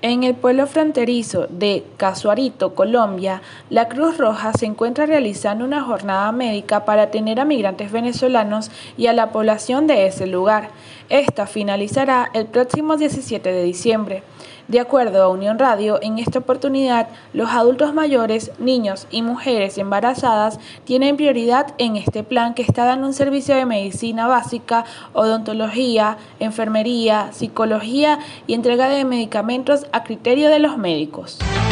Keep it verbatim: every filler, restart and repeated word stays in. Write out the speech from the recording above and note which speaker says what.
Speaker 1: En el pueblo fronterizo de Casuarito, Colombia, la Cruz Roja se encuentra realizando una jornada médica para atender a migrantes venezolanos y a la población de ese lugar. Esta finalizará el próximo diecisiete de diciembre. De acuerdo a Unión Radio, en esta oportunidad, los adultos mayores, niños y mujeres embarazadas tienen prioridad en este plan que está dando un servicio de medicina básica, odontología, enfermería, psicología y entrega de medicamentos a criterio de los médicos.